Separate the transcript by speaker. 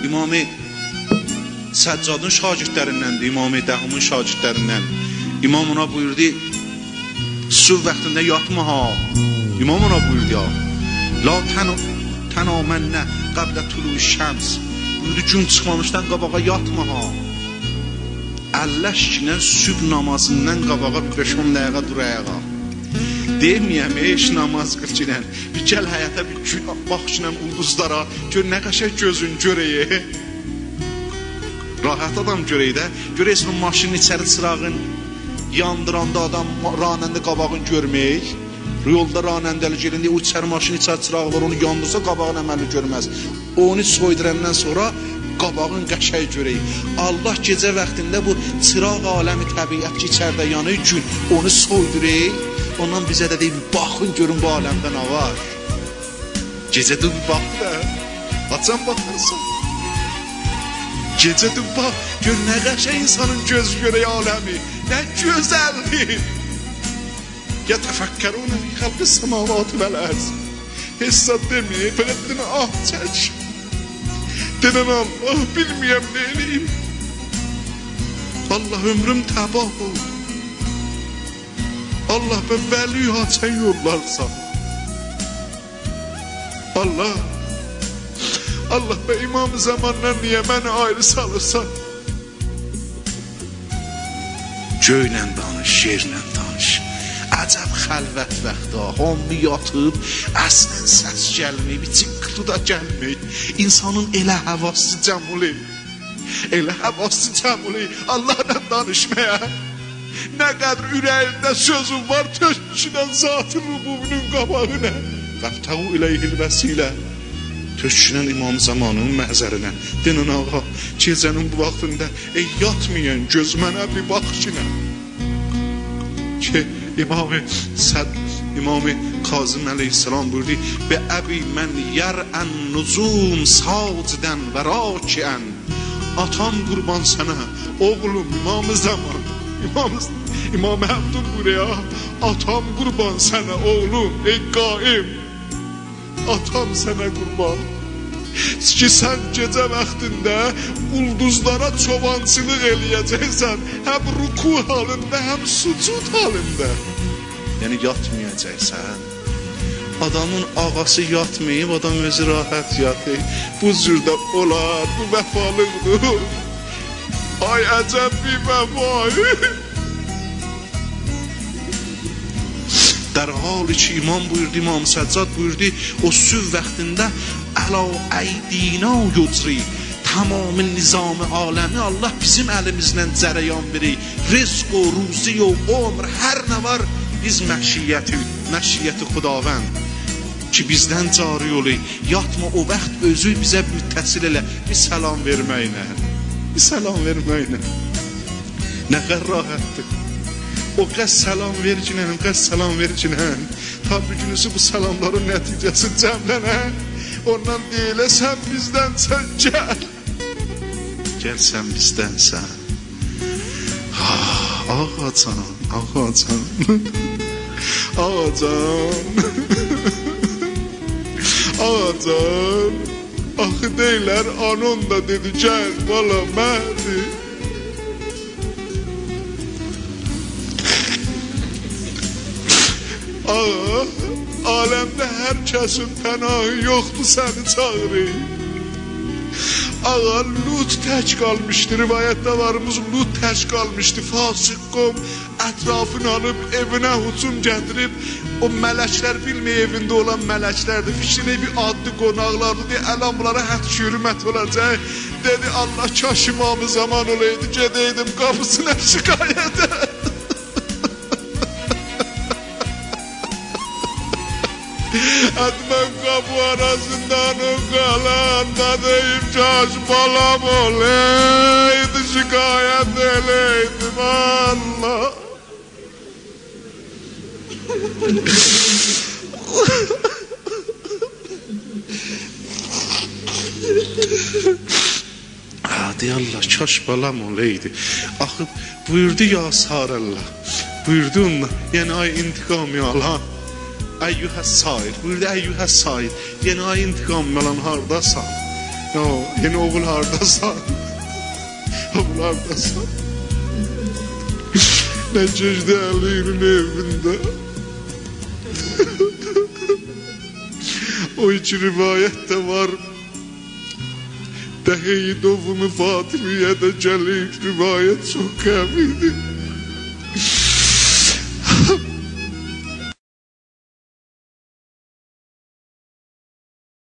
Speaker 1: İmam-ı Səccadın şagirdlərindəndir, İmam-ı Dəhumun şagirdlərindən. İmam ona buyurdu, sübh vaxtında yatma ha. İmam ona buyurdu ya, la tənamennə qəblə tulu şəms. Buyurdu, gün çıxmamışdan qabağa yatma ha. Əlləşkinə sübh namazından qabağa bir 5-10 dəqiqə dur ayağa. Deməyəm, eş namaz qılçınən. Bir gəl həyata bir baxışınən ulduzlara, gör nə qəşək gözün görəyə. Rahat adam görəyə də, görəyəsin o maşının içəri çırağın yandıranda adam ranəndə qabağını görmək. Yolda ranəndəli gelində o içəri maşının içəri çırağı var, onu yandırsa qabağını əməlli görməz. Onu soydurəndən sonra qabağın qəşək görək. Allah gecə vaxtında bu çıraq aləmi təbiət ki içərdə yanır gün, onu soydurək. Ondan bizə də deyim, baxın görün bu aləmdə nə var. Gecədə bir bax da, açan baxırsan. Gecədə bax, gör nə qəşək insanın göz görək aləmi, nə gözəldir. Yətəfəkkərunə fi xalqı səmavatı vəl-ərz. Hesab deməyək, fəqət dinə ah çək. Denən Allah, bilməyəm nə eləyim. Allah ömrüm təbah oldu. Allah və vəli haçən yollarsa. Allah və İmam-ı Zamandan niyə məni ayrı salırsan? Göylə danış, yerlə danış. Əcəb xəlvət vaxtda, hamı yatıb, əslən səs gəlməyib, çıqqılı da gəlməyib. İnsanın elə həvası cəmulib, Allahla danışmaya. Nə qədər ürəyində sözün var, tökçünən zat-ı rububinin qabağına. Qəftəğu iləyhil vəsilə, tökçünən İmam Zamanının məhzərinə. Denən ağa, gecənin bu vaxtında, yatmayan göz mənə bir baxışına. Ki, İmam-ı Kazım əleyhissalam buyurdu, Be əbi mən yərən nuzum sacdən və rakiən. Atam qurban sənə, oğlum İmam-ı Zaman. İmam Əbdül buraya, atam qurban sənə oğlum, ey qaim. Atam sənə qurban. Ki sən gecə vaxtında ulduzlara çobançılıq eləyəcəksən, həm ruku halında, həm sucud halında. Yəni yatmayacaqsan. Adamın ağası yatmayıb, adam özü rahat yatır. Bu cürdə olar, bu vəfalıqdır. Ay əcəb bir vəfayı. در حالی ki imam buyurdu, İmam Səccad buyurdu, o sübh vaxtında əla əydina yudri, tamamı nizam-ı aləmi Allah bizim əlimizdən cərəyan verir. Rizq o, ruzi o, ömr, hər nə var biz məşiyyəti xudavənd ki bizdən cari olu. Yatma o vaxt özü bizə müttəsil elə, bir səlam verməklə. Bir səlam verməklə. Nə qədər rahatdır. O qəz səlam vercinən, ta bugünüzü bu səlamların nəticəsi cəmlənə. Ondan deyilə, sən bizdənsən, gəl. Gəl sən bizdənsən. Ağacan. Axı deylər, anon da dedi, gəl, valla məhdi. Ağa, aləmdə hər kəsin pənahı yoxdur, səni çağırır. Ağa, Lut tək qalmışdı, rivayətlərimiz Lut tək qalmışdı. Fasıq qom ətrafını alıb, evinə hücum gətirib, o mələklər bilməyib evində olan mələklərdir. Fikrinə bir adlı qonaqlardı, deyə ələm bunlara hət hürmət olacaq. Dedi, Allah kaş İmam-ı Zaman olaydı, gedəydim qapısına şikayətə. Etmem kapı arasından o kalan da deyim kaş balam olaydı, şikayet eleydim Allah. Hadi Allah, kaş balam olaydı. Axı buyurdu ya Sarallah, buyurdu onunla, yani ay intikamı alan. Əyyuhə sair, buyurdu əyyuhə sair, yəni ay intiqam məlan hardasan? Ya, yeni oğul hardasan? Oğul hardasan? Ne geçdi Ali'nin evinde? O iki rivayette var. Deheyidovunu Fatimiye de gelir, rivayet çok qəvidir.